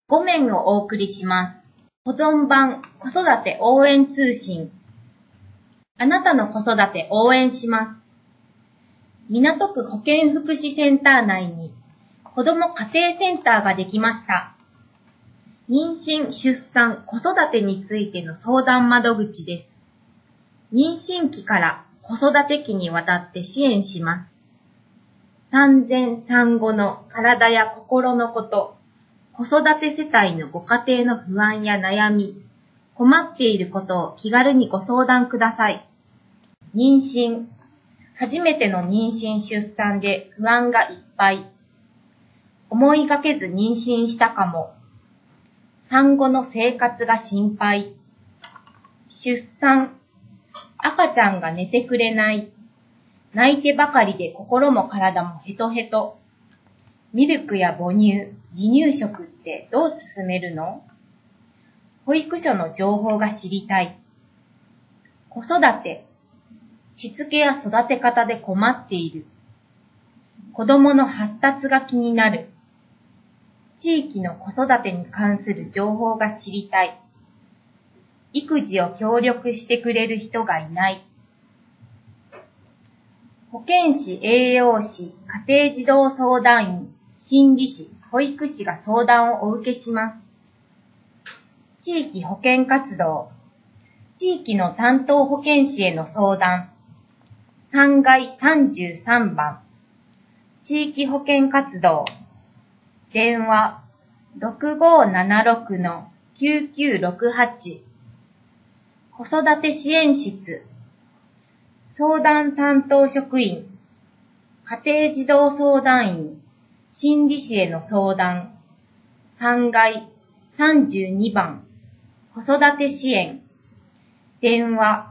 5面をお送りします。保存版子育て応援通信。あなたの子育て応援します。港区保健福祉センター内に子ども家庭センターができました。妊娠、出産、子育てについての相談窓口です。妊娠期から子育て期にわたって支援します。産前産後の体や心のこと、子育て世帯のご家庭の不安や悩み、困っていることを気軽にご相談ください。妊娠、初めての妊娠出産で不安がいっぱい。思いがけず妊娠したかも。産後の生活が心配。出産、赤ちゃんが寝てくれない。泣いてばかりで心も体もヘトヘト。ミルクや母乳、離乳食ってどう進めるの？保育所の情報が知りたい。子育て、しつけや育て方で困っている。子供の発達が気になる。地域の子育てに関する情報が知りたい。育児を協力してくれる人がいない。保健師、栄養士、家庭児童相談員、心理師、保育士が相談をお受けします。地域保健活動、地域の担当保健師への相談、3階33番、地域保健活動、電話 6576-9968、子育て支援室、相談担当職員、家庭児童相談員、心理師への相談、3階32番、子育て支援、電話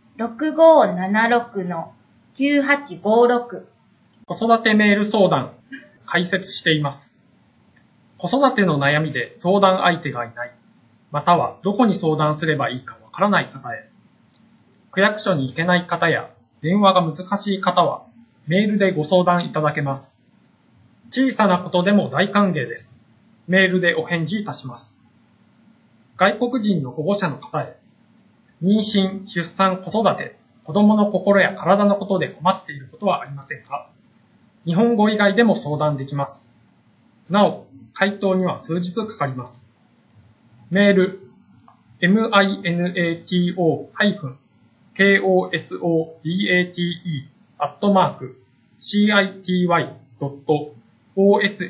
6576-9856。 子育てメール相談、開設しています。子育ての悩みで相談相手がいない、またはどこに相談すればいいかわからない方へ、区役所に行けない方や電話が難しい方はメールでご相談いただけます。小さなことでも大歓迎です。メールでお返事いたします。外国人の保護者の方へ、妊娠、出産、子育て、子供の心や体のことで困っていることはありませんか？日本語以外でも相談できます。なお、回答には数日かかります。メー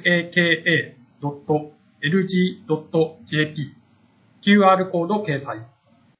ル、minato-kosate@city.osaka.lg.jp、QR コード掲載。